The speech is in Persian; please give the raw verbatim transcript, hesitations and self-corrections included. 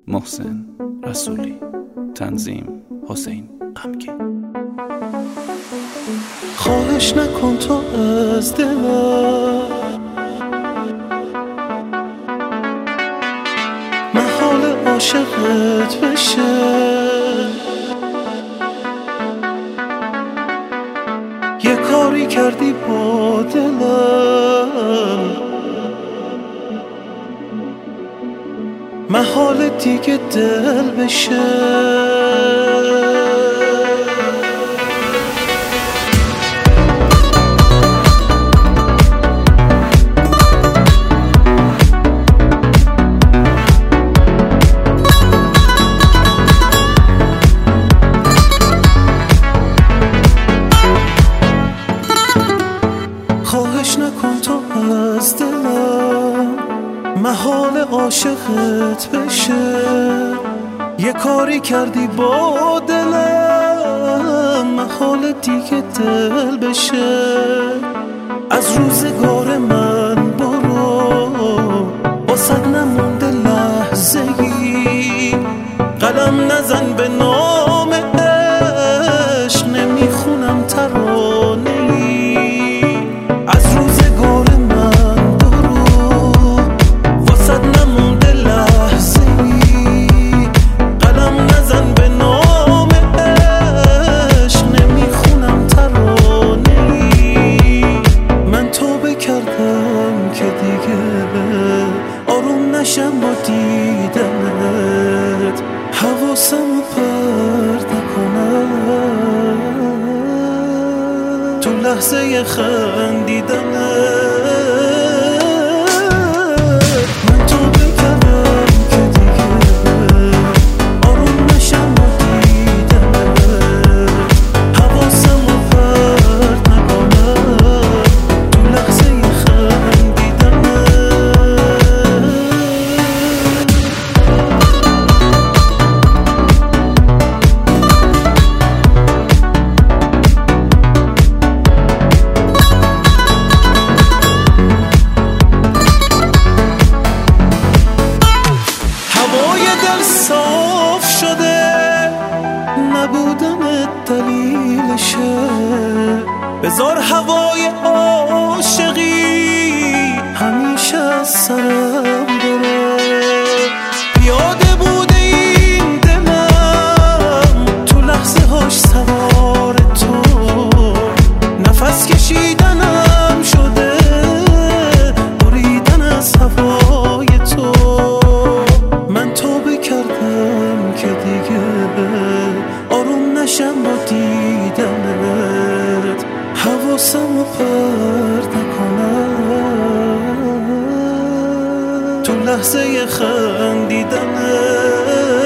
محسن رسولی. تنظیم حسین غمگین. خواهش نکن تو از دلم، محال عاشقت بشه. یه کاری کردی با دلم، محال دیگه دل بشه. خواهش نکن تو از دلم، محال عاشقت بشه. یه کاری کردی با دلم، محال دیگه دل بشه. از روزگار من برو، واسد نمونده لحظه ای. قلم نزن به نام عشق، نمیخونم ترانه ای. از روزگار من برو، واسد نمونده لحظه ای. قلم نزن به نام عشق، نمیخونم ترانه ای. من توبه کردم که دیگه آروم نشم با دیدنت، حواسمو پرت نکنم تو لحظه خندیدنت. من توبه کردم که دیگه آروم نشم با دیدنت، حواسمو پرت نکنم تو لحظه خندیدنت. صاف شده نبودن دلیلشه، بذار هوای عاشقی همیشه از سرم بره. پیاده بوده این دلم تو لحظه هاش سوار تو، نفس کشیدنم شده بریدن از هوای تو. من توبه کردم که دیگه آروم نشم با دیدنت، حواسمو پرت نکنم تو لحظه خندیدنت.